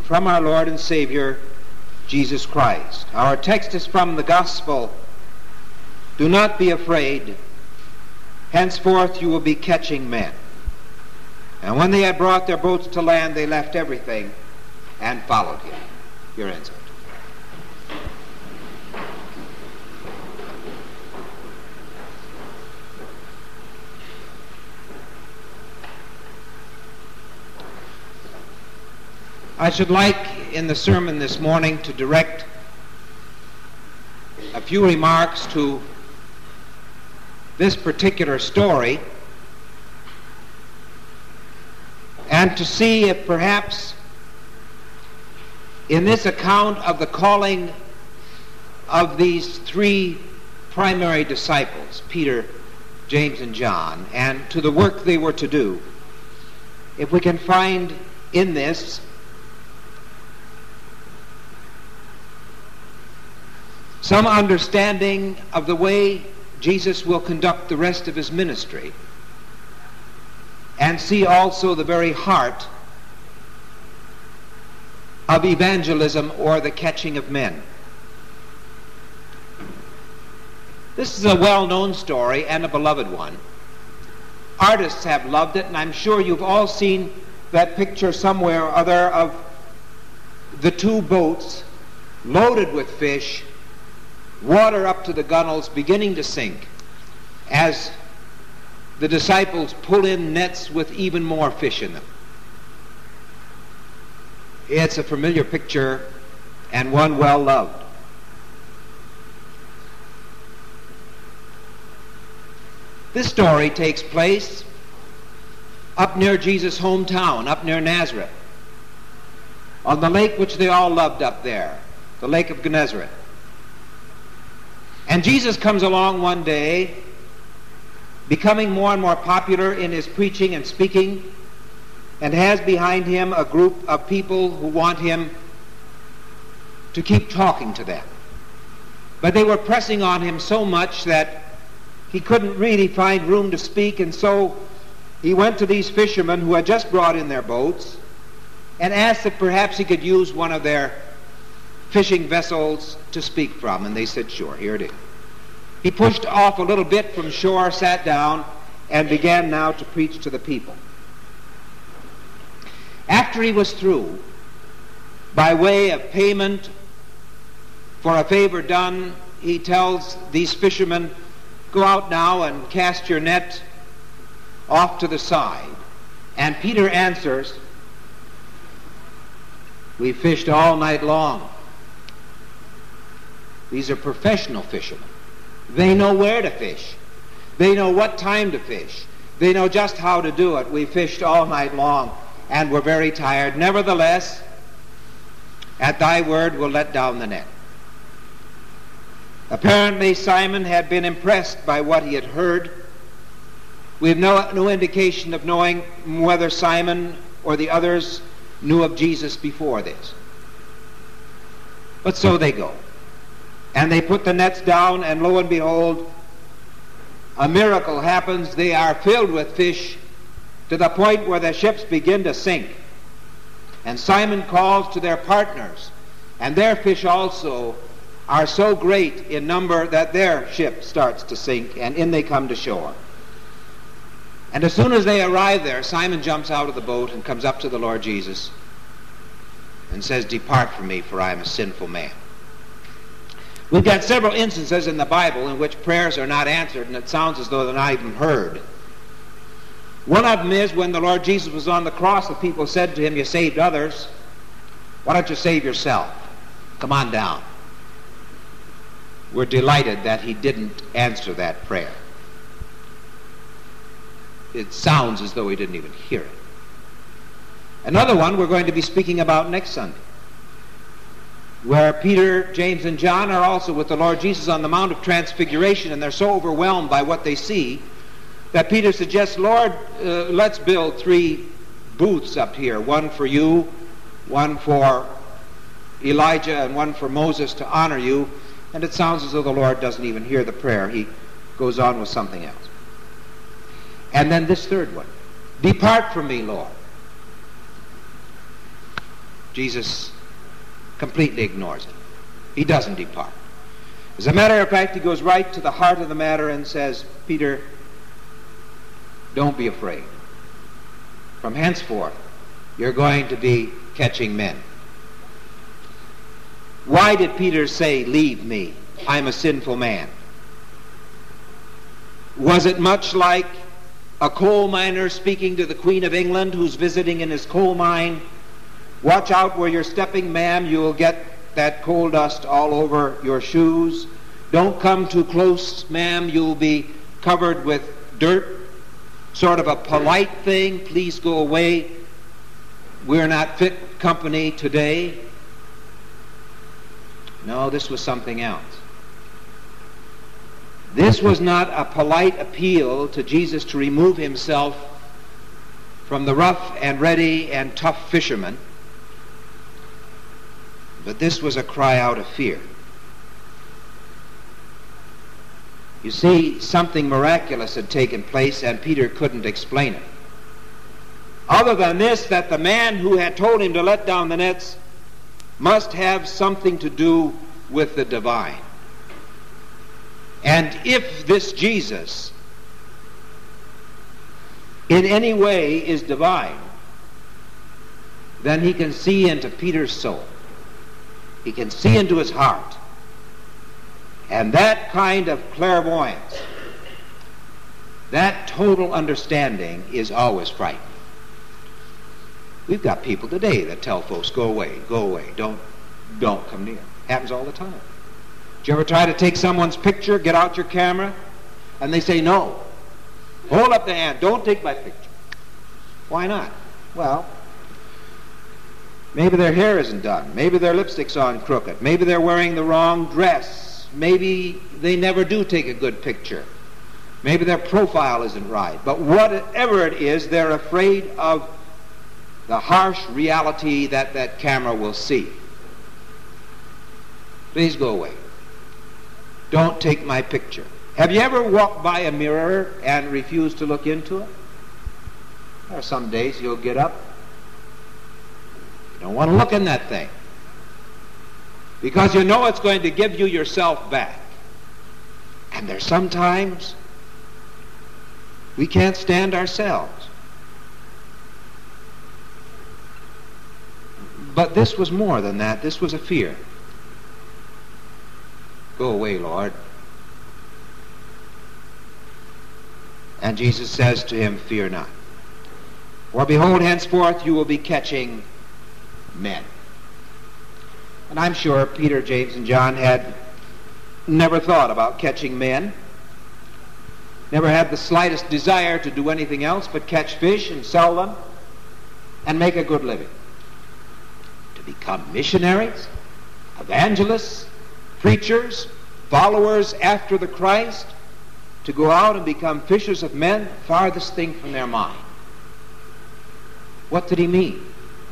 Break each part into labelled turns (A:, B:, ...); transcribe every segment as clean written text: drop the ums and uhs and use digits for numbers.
A: from our Lord and Savior, Jesus Christ. Our text is from the Gospel. Do not be afraid. Henceforth you will be catching men. And when they had brought their boats to land, they left everything and followed him. Your answer. I should like in the sermon this morning to direct a few remarks to this particular story and to see if perhaps in this account of the calling of these three primary disciples, Peter, James, and John, and to the work they were to do, if we can find in this some understanding of the way Jesus will conduct the rest of his ministry, and see also the very heart of evangelism, or the catching of men. This is a well-known story and a beloved one. Artists have loved it, and I'm sure you've all seen that picture somewhere or other of the two boats loaded with fish, water up to the gunwales, beginning to sink as the disciples pull in nets with even more fish in them. It's a familiar picture and one well loved. This story takes place up near Jesus' hometown, up near Nazareth, on the lake which they all loved up there, the Lake of Gennesaret. And Jesus comes along one day, becoming more and more popular in his preaching and speaking, and has behind him a group of people who want him to keep talking to them. But they were pressing on him so much that he couldn't really find room to speak, and so he went to these fishermen who had just brought in their boats and asked if perhaps he could use one of their fishing vessels to speak from, and they said, sure, here it is. He pushed off a little bit from shore, sat down, and began now to preach to the people. After he was through, by way of payment for a favor done, he tells these fishermen, go out now and cast your net off to the side. And Peter answers, we fished all night long. These are professional fishermen. They know where to fish. They know what time to fish. They know just how to do it. We fished all night long and were very tired. Nevertheless, at thy word we'll let down the net. Apparently Simon had been impressed by what he had heard. We have no indication of knowing whether Simon or the others knew of Jesus before this. But so they go. And they put the nets down, and lo and behold, a miracle happens. They are filled with fish to the point where the ships begin to sink. And Simon calls to their partners, and their fish also are so great in number that their ship starts to sink, and in they come to shore. And as soon as they arrive there, Simon jumps out of the boat and comes up to the Lord Jesus and says, depart from me, for I am a sinful man. We've got several instances in the Bible in which prayers are not answered, and it sounds as though they're not even heard. One of them is when the Lord Jesus was on the cross, the people said to him, you saved others, why don't you save yourself? Come on down. We're delighted that he didn't answer that prayer. It sounds as though he didn't even hear it. Another one we're going to be speaking about next Sunday, where Peter, James, and John are also with the Lord Jesus on the Mount of Transfiguration, and they're so overwhelmed by what they see that Peter suggests, Lord, let's build 3 booths up here, one for you, one for Elijah, and one for Moses to honor you. And it sounds as though the Lord doesn't even hear the prayer. He goes on with something else. And then this third one, depart from me, Lord. Jesus completely ignores it. He doesn't depart. As a matter of fact, he goes right to the heart of the matter and says, Peter, don't be afraid. From henceforth, you're going to be catching men. Why did Peter say, leave me, I'm a sinful man? Was it much like a coal miner speaking to the Queen of England who's visiting in his coal mine? Watch out where you're stepping, ma'am, you'll get that coal dust all over your shoes. Don't come too close, ma'am, you'll be covered with dirt. Sort of a polite thing, please go away. We're not fit company today. No, this was something else. This was not a polite appeal to Jesus to remove himself from the rough and ready and tough fishermen, but this was a cry out of fear. You see, something miraculous had taken place, and Peter couldn't explain it. Other than this, that the man who had told him to let down the nets must have something to do with the divine. And if this Jesus in any way is divine, then he can see into Peter's soul. He can see into his heart. And that kind of clairvoyance, that total understanding is always frightening. We've got people today that tell folks, go away, don't come near. Happens all the time. Did you ever try to take someone's picture, get out your camera, and they say, no, hold up the hand, don't take my picture. Why not? Well, maybe their hair isn't done. Maybe their lipstick's on crooked. Maybe they're wearing the wrong dress. Maybe they never do take a good picture. Maybe their profile isn't right. But whatever it is, they're afraid of the harsh reality that that camera will see. Please go away. Don't take my picture. Have you ever walked by a mirror and refused to look into it? There are some days you'll get up. You don't want to look in that thing, because you know it's going to give you yourself back. And there's sometimes we can't stand ourselves. But this was more than that. This was a fear. Go away, Lord. And Jesus says to him, fear not. For behold, henceforth you will be catching men. And I'm sure Peter, James, and John had never thought about catching men, never had the slightest desire to do anything else but catch fish and sell them and make a good living. To become missionaries, evangelists, preachers, followers after the Christ, to go out and become fishers of men, farthest thing from their mind. What did he mean?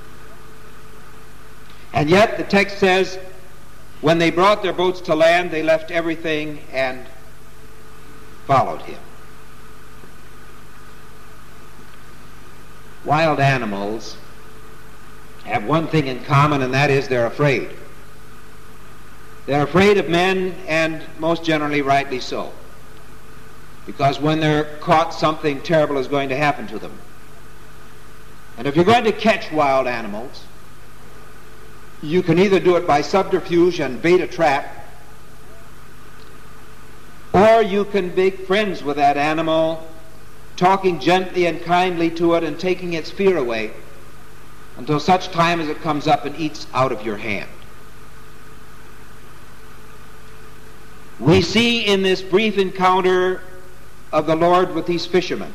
A: And yet the text says, when they brought their boats to land, they left everything and followed him. Wild animals have one thing in common, and that is they're afraid. They're afraid of men, and most generally rightly so. Because when they're caught, something terrible is going to happen to them. And if you're going to catch wild animals, you can either do it by subterfuge and bait a trap, or you can make friends with that animal, talking gently and kindly to it and taking its fear away until such time as it comes up and eats out of your hand. We see in this brief encounter of the Lord with these fishermen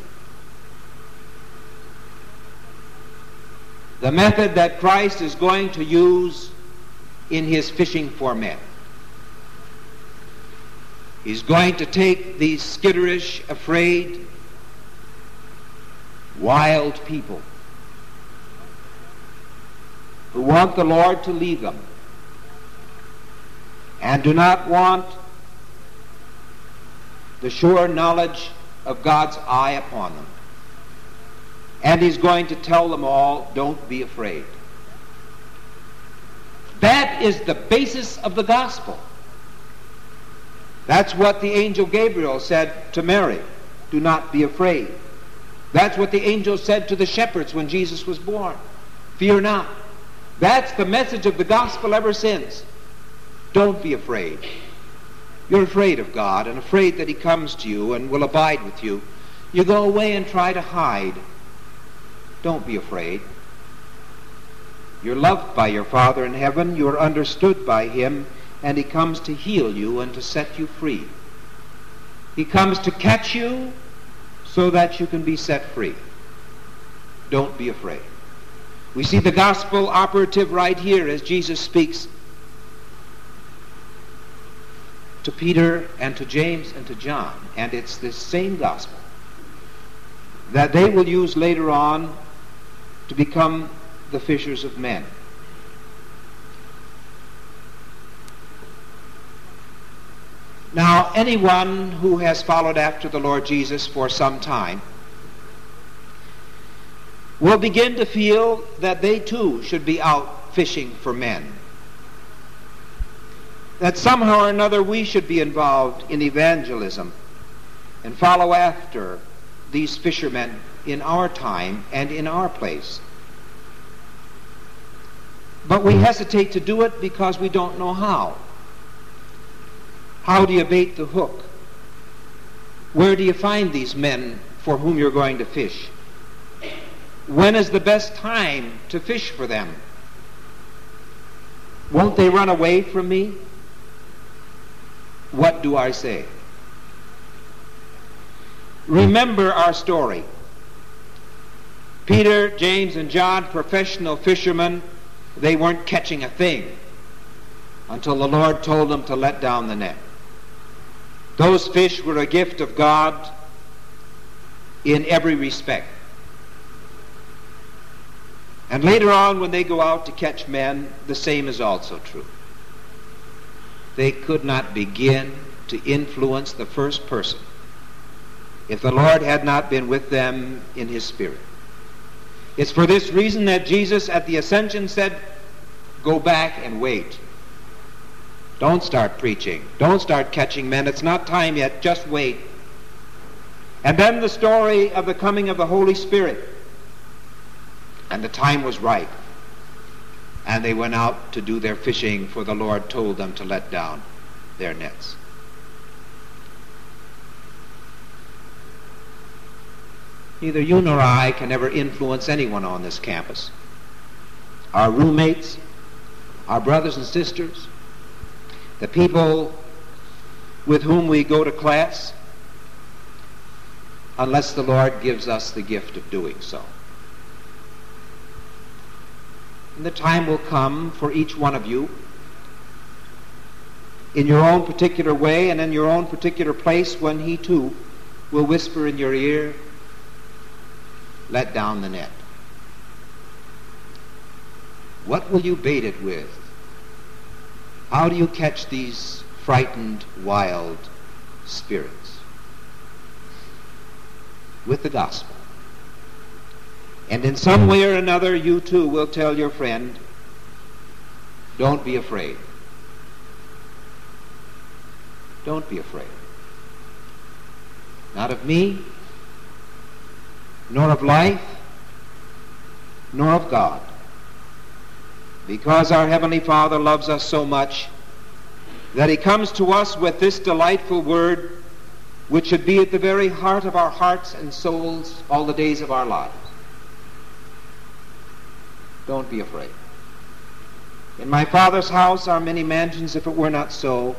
A: the method that Christ is going to use in his fishing for men. He's going to take these skitterish, afraid, wild people who want the Lord to lead them and do not want the sure knowledge of God's eye upon them. And he's going to tell them all, don't be afraid. That is the basis of the gospel. That's what the angel Gabriel said to Mary. Do not be afraid. That's what the angel said to the shepherds when Jesus was born. Fear not. That's the message of the gospel ever since. Don't be afraid. You're afraid of God and afraid that he comes to you and will abide with you. You go away and try to hide. Don't be afraid. You're loved by your Father in heaven. You're understood by him, and he comes to heal you and to set you free. He comes to catch you so that you can be set free. Don't be afraid. We see the gospel operative right here as Jesus speaks to Peter and to James and to John. And it's this same gospel that they will use later on to become the fishers of men. Now, anyone who has followed after the Lord Jesus for some time will begin to feel that they too should be out fishing for men. That somehow or another we should be involved in evangelism and follow after these fishermen in our time and in our place. But we hesitate to do it because we don't know how. How do you bait the hook? Where do you find these men for whom you're going to fish? When is the best time to fish for them? Won't they run away from me? What do I say? Remember our story. Peter, James, and John, professional fishermen, they weren't catching a thing until the Lord told them to let down the net. Those fish were a gift of God in every respect. And later on, when they go out to catch men, the same is also true. They could not begin to influence the first person if the Lord had not been with them in his Spirit. It's for this reason that Jesus at the ascension said, go back and wait. Don't start preaching. Don't start catching men. It's not time yet. Just wait. And then the story of the coming of the Holy Spirit. And the time was ripe. And they went out to do their fishing, for the Lord told them to let down their nets. Neither you nor I can ever influence anyone on this campus. Our roommates, our brothers and sisters, the people with whom we go to class, unless the Lord gives us the gift of doing so. And the time will come for each one of you, in your own particular way and in your own particular place, when he too will whisper in your ear, let down the net. What will you bait it with? How do you catch these frightened, wild spirits? With the gospel. And in some way or another, you too will tell your friend, don't be afraid. Don't be afraid. Not of me, nor of life, nor of God. Because our Heavenly Father loves us so much that he comes to us with this delightful word, which should be at the very heart of our hearts and souls all the days of our lives. Don't be afraid. In my Father's house are many mansions. If it were not so,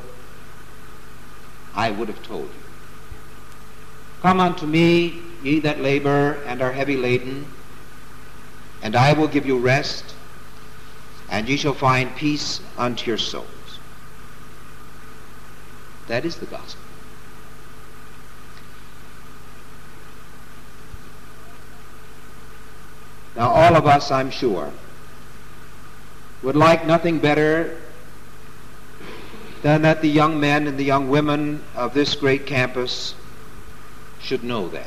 A: I would have told you. Come unto me, ye that labor and are heavy laden, and I will give you rest, and ye shall find peace unto your souls. That is the gospel. Now, all of us, I'm sure, would like nothing better than that the young men and the young women of this great campus should know that.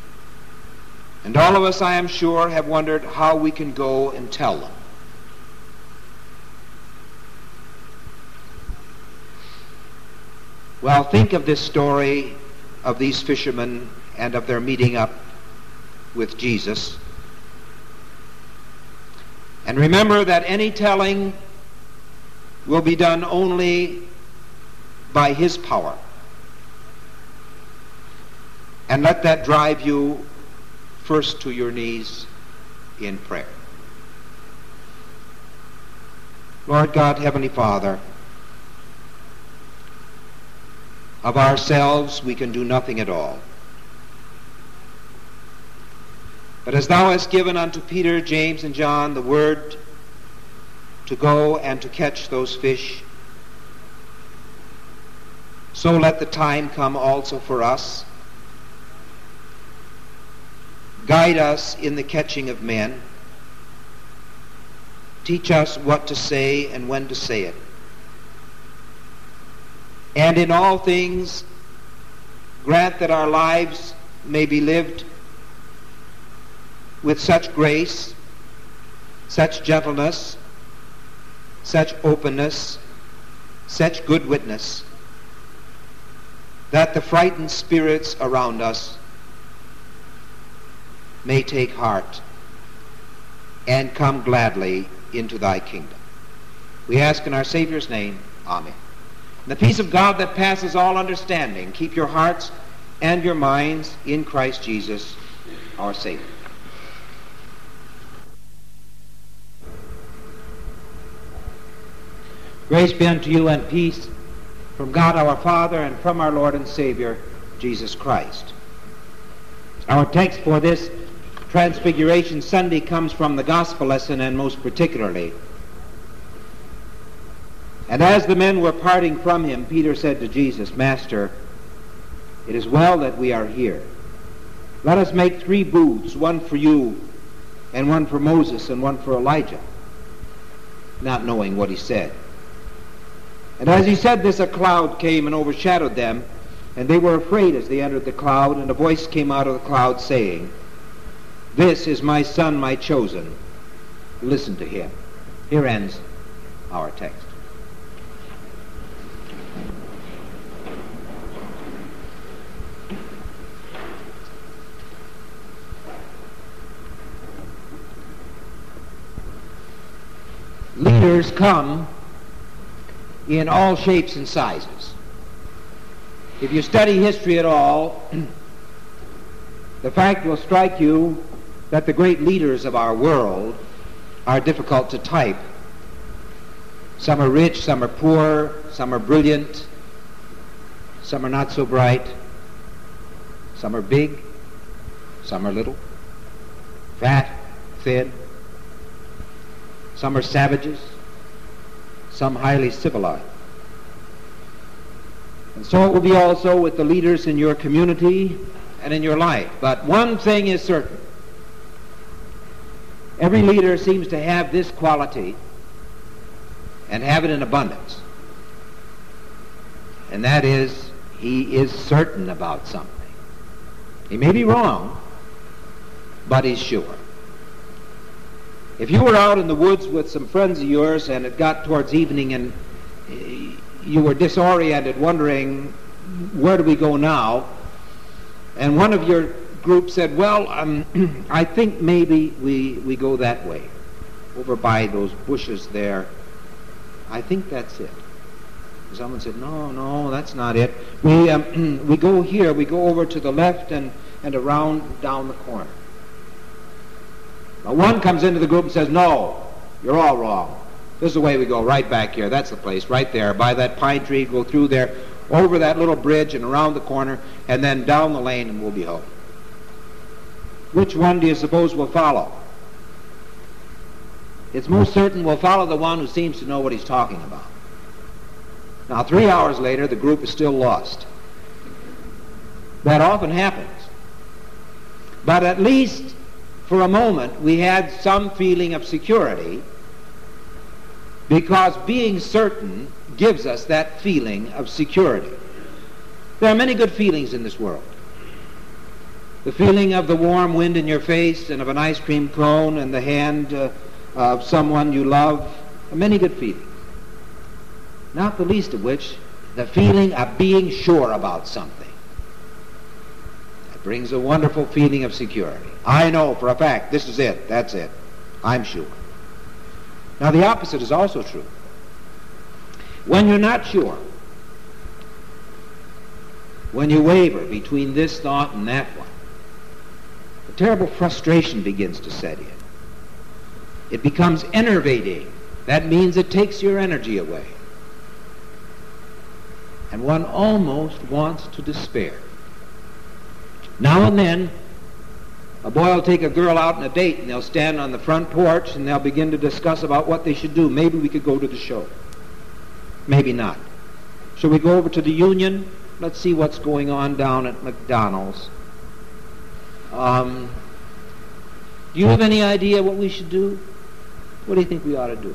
A: And all of us, I am sure, have wondered how we can go and tell them Well, think of this story of these fishermen and of their meeting up with Jesus. And remember that any telling will be done only by his power. And let that drive you first to your knees in prayer. Lord God, Heavenly Father, of ourselves we can do nothing at all. But as thou hast given unto Peter, James, and John the word to go and to catch those fish, so let the time come also for us. Guide us in the catching of men. Teach us what to say and when to say it. And in all things, grant that our lives may be lived with such grace, such gentleness, such openness, such good witness, that the frightened spirits around us may take heart and come gladly into thy kingdom. We ask in our Savior's name, amen. And the peace of God that passes all understanding, keep your hearts and your minds in Christ Jesus, our Savior. Grace be unto you and peace from God our Father and from our Lord and Savior, Jesus Christ. Our text for this Transfiguration Sunday comes from the Gospel lesson, and most particularly, and as the men were parting from him, Peter said to Jesus, Master, it is well that we are here. Let us make 3 booths, one for you, and one for Moses, and one for Elijah, not knowing what he said. And as he said this, a cloud came and overshadowed them, and they were afraid as they entered the cloud, and a voice came out of the cloud saying, This is my Son, my chosen. Listen to him. Here ends our text. Leaders come in all shapes and sizes. If you study history at all, the fact will strike you that the great leaders of our world are difficult to type. Some are rich, some are poor, some are brilliant, some are not so bright, some are big, some are little, fat, thin, some are savages, some highly civilized. And so it will be also with the leaders in your community and in your life. But one thing is certain. Every leader seems to have this quality and have it in abundance. And that is, he is certain about something. He may be wrong, but he's sure. If you were out in the woods with some friends of yours and it got towards evening and you were disoriented, wondering, where do we go now? And one of your group said, well, I think maybe we go that way, over by those bushes there. I think that's it. Someone said, no, that's not it. We go here, we go over to the left and around down the corner. Now one comes into the group and says, no, you're all wrong. This is the way we go, right back here. That's the place, right there, by that pine tree, go through there, over that little bridge and around the corner, and then down the lane and we'll be home. Which one do you suppose we'll follow? It's most certain we'll follow the one who seems to know what he's talking about. Now, 3 hours later, the group is still lost. That often happens. But at least for a moment, we had some feeling of security, because being certain gives us that feeling of security. There are many good feelings in this world. The feeling of the warm wind in your face and of an ice cream cone and the hand of someone you love, are many good feelings. Not the least of which the feeling of being sure about something. It brings a wonderful feeling of security. I know for a fact this is it, that's it. I'm sure. Now the opposite is also true. When you're not sure, when you waver between this thought and that one, a terrible frustration begins to set in. It becomes enervating. That means it takes your energy away. And one almost wants to despair. Now and then, a boy will take a girl out on a date, and they'll stand on the front porch and they'll begin to discuss about what they should do. Maybe we could go to the show. Maybe not. Shall we go over to the Union? Let's see what's going on down at McDonald's. Do you have any idea what we should do? What do you think we ought to do?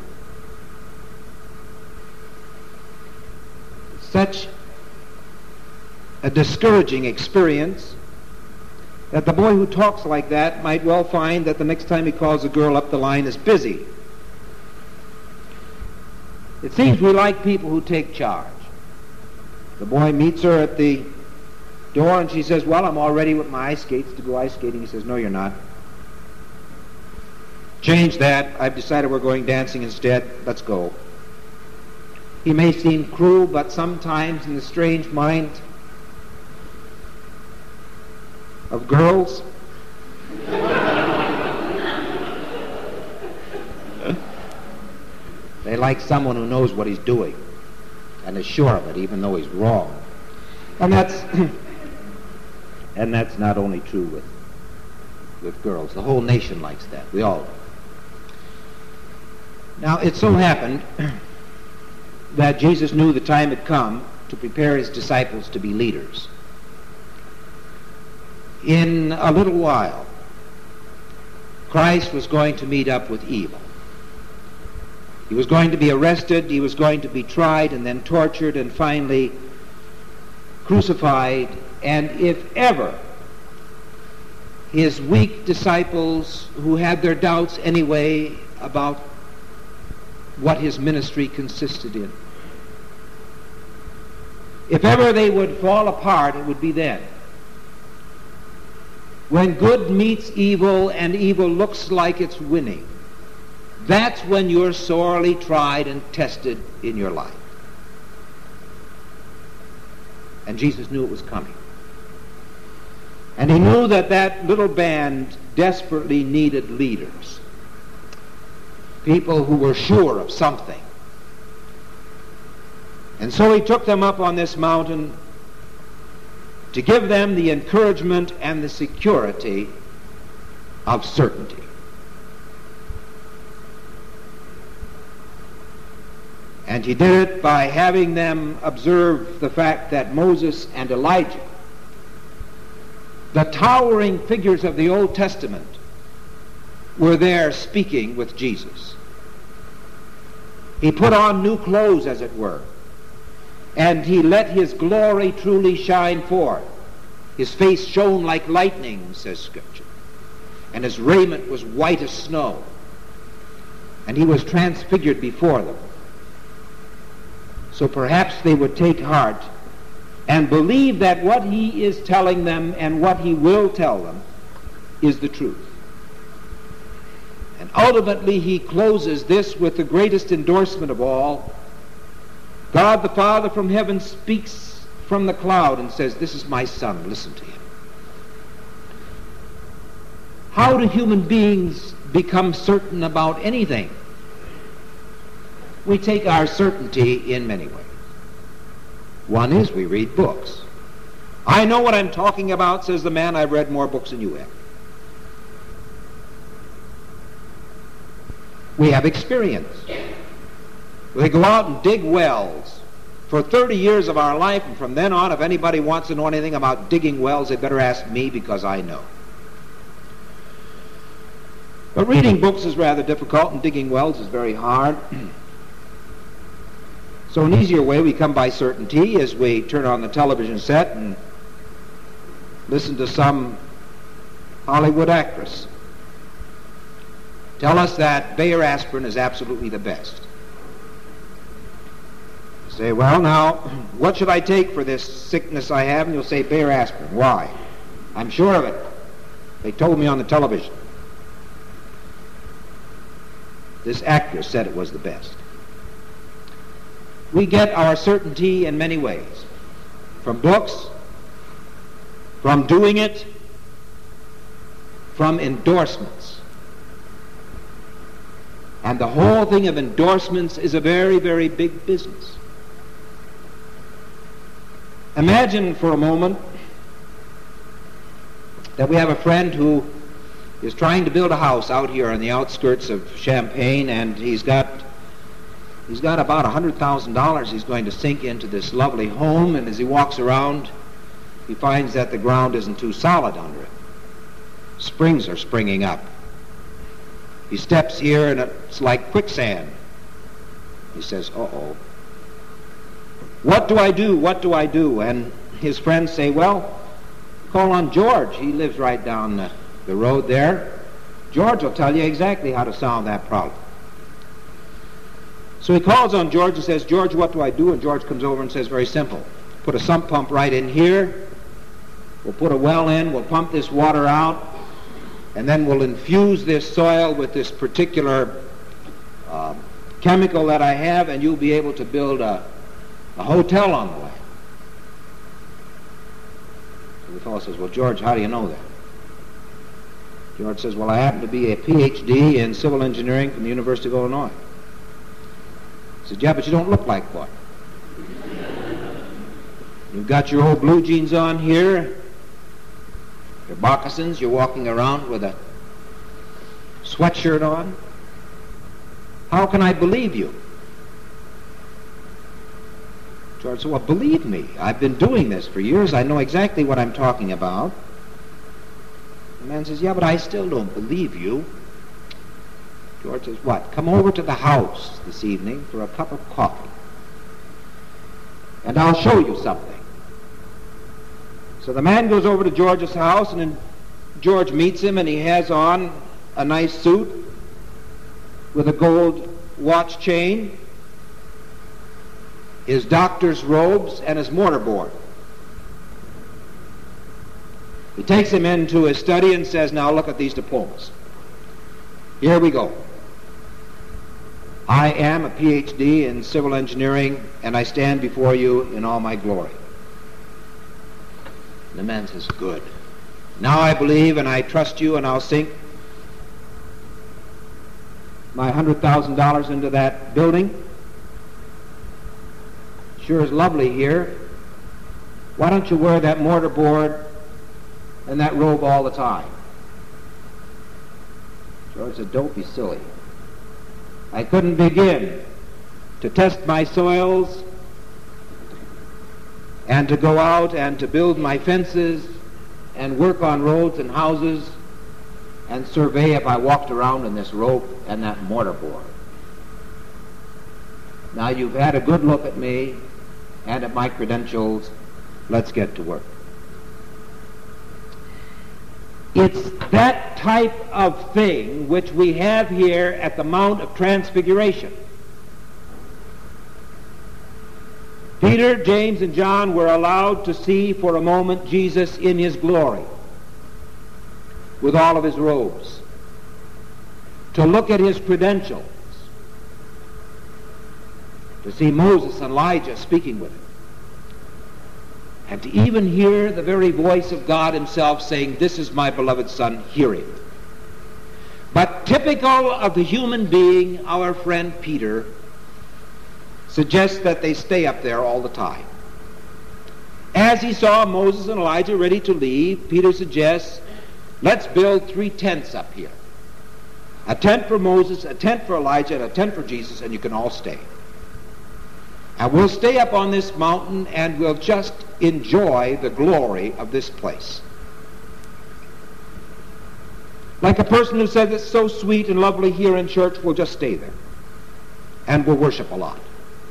A: Such a discouraging experience that the boy who talks like that might well find that the next time he calls a girl up, the line is busy. It seems we like people who take charge. The boy meets her at the door and she says, well, I'm all ready with my ice skates to go ice skating. He says, no, you're not. Change that. I've decided we're going dancing instead. Let's go. He may seem cruel, but sometimes in the strange mind of girls, they like someone who knows what he's doing and is sure of it, even though he's wrong. And that's not only true with girls. The whole nation likes that. We all do. Now, it so happened that Jesus knew the time had come to prepare his disciples to be leaders. In a little while, Christ was going to meet up with evil. He was going to be arrested, he was going to be tried and then tortured and finally crucified. And if ever his weak disciples, who had their doubts anyway about what his ministry consisted in, if ever they would fall apart, it would be then. When good meets evil and evil looks like it's winning, that's when you're sorely tried and tested in your life. And Jesus knew it was coming. And he knew that that little band desperately needed leaders, people who were sure of something. And so he took them up on this mountain to give them the encouragement and the security of certainty. And he did it by having them observe the fact that Moses and Elijah, the towering figures of the Old Testament, were there speaking with Jesus. He put on new clothes, as it were, and he let his glory truly shine forth. His face shone like lightning, says Scripture, and his raiment was white as snow, and he was transfigured before them. So perhaps they would take heart and believe that what he is telling them and what he will tell them is the truth. And ultimately he closes this with the greatest endorsement of all. God the Father from heaven speaks from the cloud and says, "This is my Son, listen to him." How do human beings become certain about anything? We take our certainty in many ways. One is we read books. I know what I'm talking about, says the man. I've read more books than you have. We have experience. We go out and dig wells for 30 years of our life, and from then on, if anybody wants to know anything about digging wells, they better ask me, because I know. But reading books is rather difficult, and digging wells is very hard. So an easier way we come by certainty is we turn on the television set and listen to some Hollywood actress tell us that Bayer aspirin is absolutely the best. Say, well, now, what should I take for this sickness I have? And you'll say, Bayer aspirin. Why? I'm sure of it. They told me on the television. This actress said it was the best. We get our certainty in many ways. From books, from doing it, from endorsements. And the whole thing of endorsements is a very, very big business. Imagine for a moment that we have a friend who is trying to build a house out here on the outskirts of Champaign, and he's got about $100,000 he's going to sink into this lovely home, and as he walks around, he finds that the ground isn't too solid under it. Springs are springing up. He steps here, and it's like quicksand. He says, uh-oh. What do I do? What do I do? And his friends say, well, call on George. He lives right down the road there. George will tell you exactly how to solve that problem. So he calls on George and says, George, what do I do? And George comes over and says, very simple. Put a sump pump right in here. We'll put a well in. We'll pump this water out. And then we'll infuse this soil with this particular chemical that I have, and you'll be able to build a hotel on the way. So the fellow says, well, George, how do you know that? George says, well, I happen to be a PhD in civil engineering from the University of Illinois. He says, yeah, but you don't look like one. You've got your old blue jeans on here, your moccasins, you're walking around with a sweatshirt on. How can I believe you? George said, well, believe me, I've been doing this for years. I know exactly what I'm talking about. The man says, yeah, but I still don't believe you. George says, what? Come over to the house this evening for a cup of coffee, and I'll show you something. So the man goes over to George's house, and then George meets him, and he has on a nice suit with a gold watch chain, his doctor's robes, and his mortarboard. He takes him into his study and says, now look at these diplomas. Here we go. I am a PhD in civil engineering, and I stand before you in all my glory. And the man says, good. Now I believe and I trust you, and I'll sink my $100,000 into that building. Sure is lovely here. Why don't you wear that mortarboard and that robe all the time? George said, don't be silly. I couldn't begin to test my soils and to go out and to build my fences and work on roads and houses and survey if I walked around in this rope and that mortarboard. Now you've had a good look at me and at my credentials. Let's get to work. It's that type of thing which we have here at the Mount of Transfiguration. Peter, James, and John were allowed to see for a moment Jesus in his glory with all of his robes, to look at his credentials, to see Moses and Elijah speaking with him, and to even hear the very voice of God himself saying, this is my beloved Son, hear him. But typical of the human being, our friend Peter suggests that they stay up there all the time. As he saw Moses and Elijah ready to leave, Peter suggests, let's build 3 tents up here. A tent for Moses, a tent for Elijah, and a tent for Jesus, and you can all stay. And we'll stay up on this mountain and we'll just enjoy the glory of this place. Like a person who says it's so sweet and lovely here in church, we'll just stay there. And we'll worship a lot.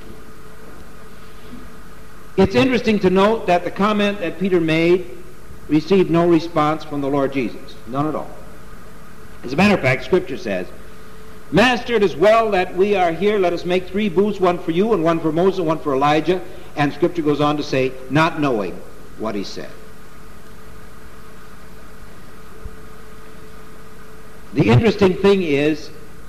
A: It's interesting to note that the comment that Peter made received no response from the Lord Jesus. None at all. As a matter of fact, Scripture says Master, it is well that we are here. Let us make 3 booths, one for you and one for Moses and one for Elijah. And Scripture goes on to say, not knowing what he said. The interesting thing is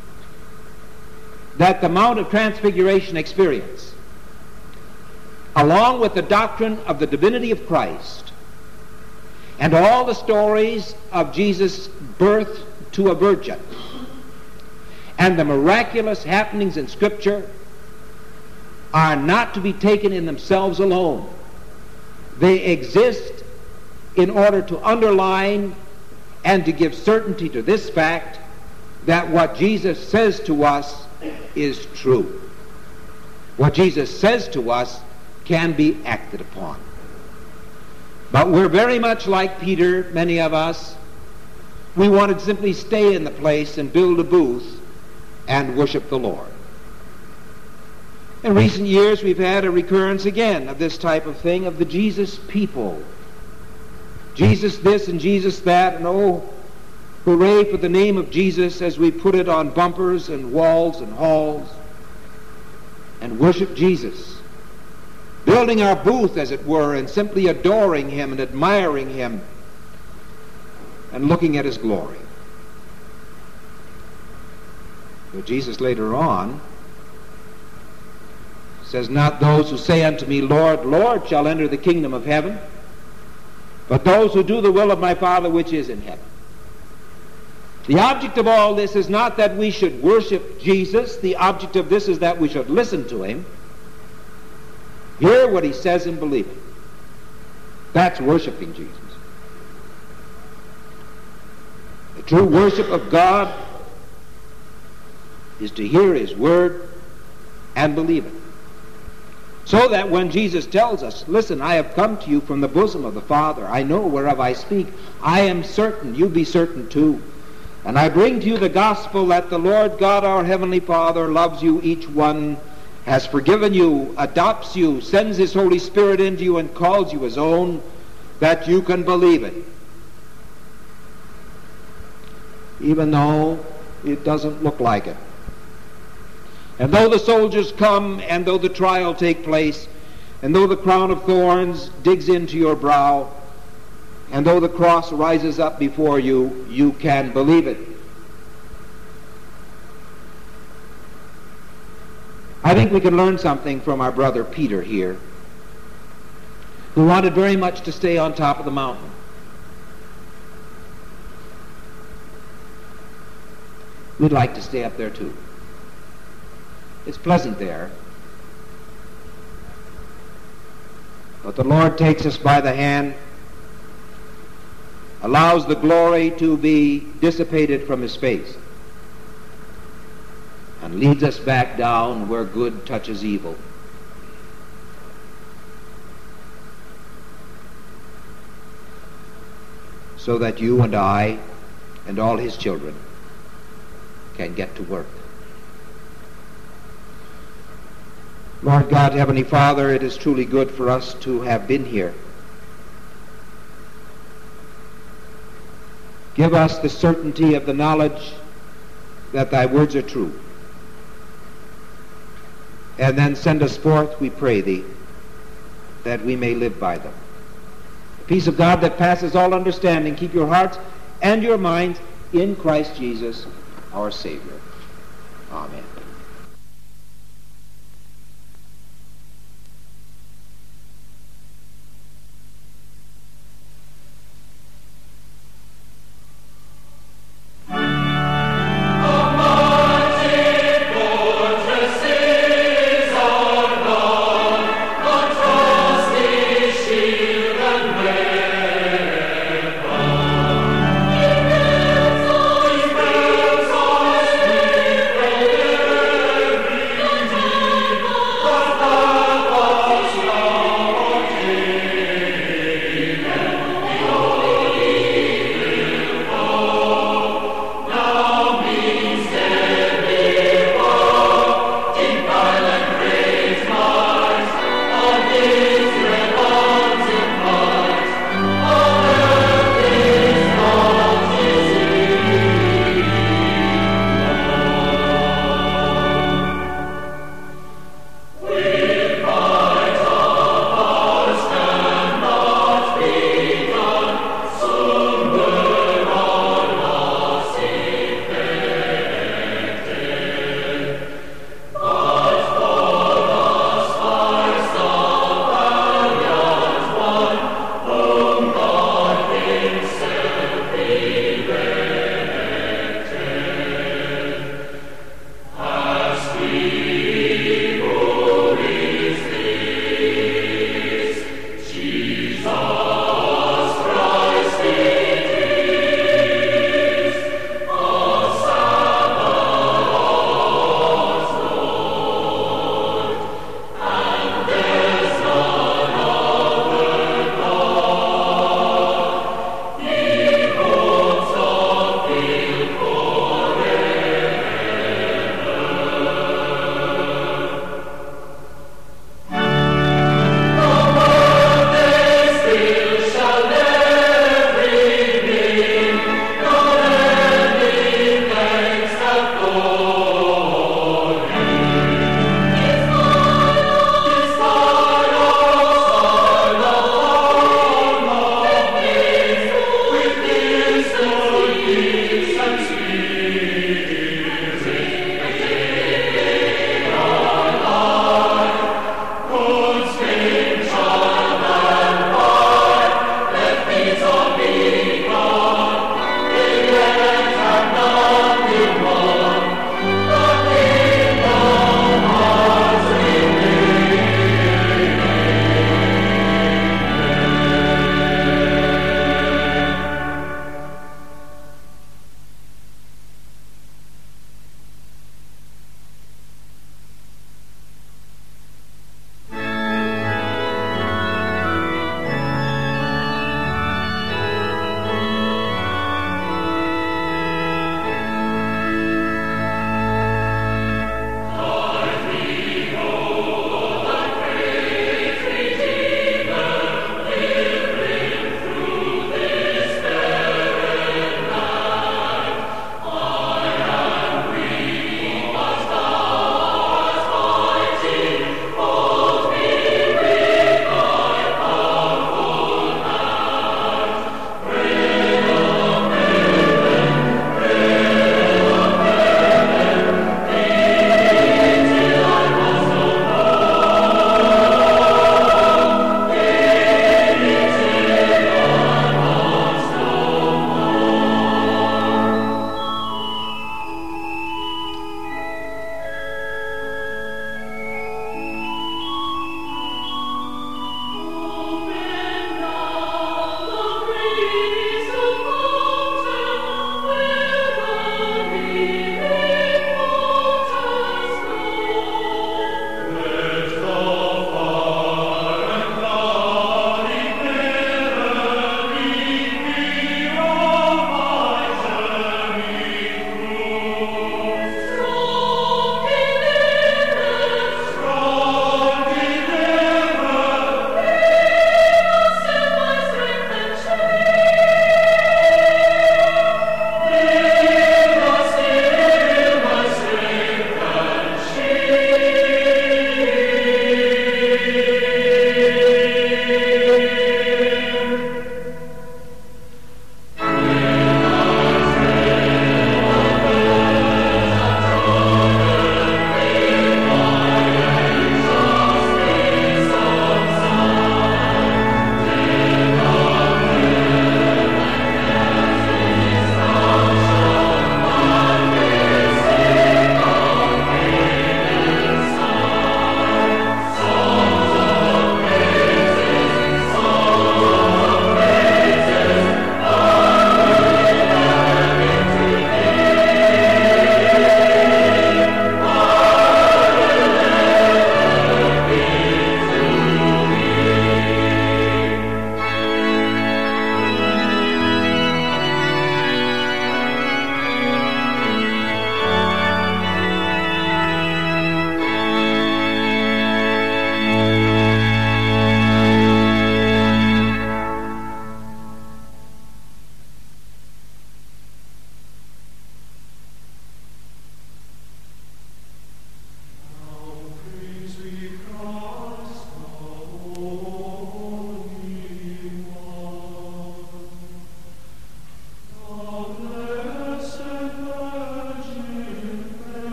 A: that the Mount of Transfiguration experience, along with the doctrine of the divinity of Christ, and all the stories of Jesus' birth to a virgin, and the miraculous happenings in Scripture, are not to be taken in themselves alone. They exist in order to underline and to give certainty to this fact that what Jesus says to us is true. What Jesus says to us can be acted upon. But we're very much like Peter, many of us. We want to simply stay in the place and build a booth and worship the Lord. In recent years, we've had a recurrence again of this type of thing, of the Jesus people. Jesus this and Jesus that, and oh, hooray for the name of Jesus as we put it on bumpers and walls and halls, and worship Jesus. Building our booth, as it were, and simply adoring him and admiring him and looking at his glory. But Jesus later on says, not those who say unto me, Lord, Lord, shall enter the kingdom of heaven, but those who do the will of my Father which is in heaven. The object of all this is not that we should worship Jesus. The object of this is that we should listen to him, hear what he says, and believe it. That's worshiping Jesus. The true worship of God is to hear his word and believe it. So that when Jesus tells us, listen, I have come to you from the bosom of the Father, I know whereof I speak, I am certain, you be certain too. And I bring to you the gospel that the Lord God, our Heavenly Father, loves you each one, has forgiven you, adopts you, sends his Holy Spirit into you, and calls you his own, that you can believe it. Even though it doesn't look like it. And though the soldiers come, and though the trial take place, and though the crown of thorns digs into your brow, and though the cross rises up before you, you can believe it. I think we can learn something from our brother Peter here, who wanted very much to stay on top of the mountain. We'd like to stay up there too. It's pleasant there. But the Lord takes us by the hand, allows the glory to be dissipated from his face, and leads us back down where good touches evil. So that you and I and all his children can get to work. Lord God, Heavenly Father, it is truly good for us to have been here. Give us the certainty of the knowledge that thy words are true. And then send us forth, we pray thee, that we may live by them. The peace of God that passes all understanding, keep your hearts and your minds in Christ Jesus, our Savior. Amen.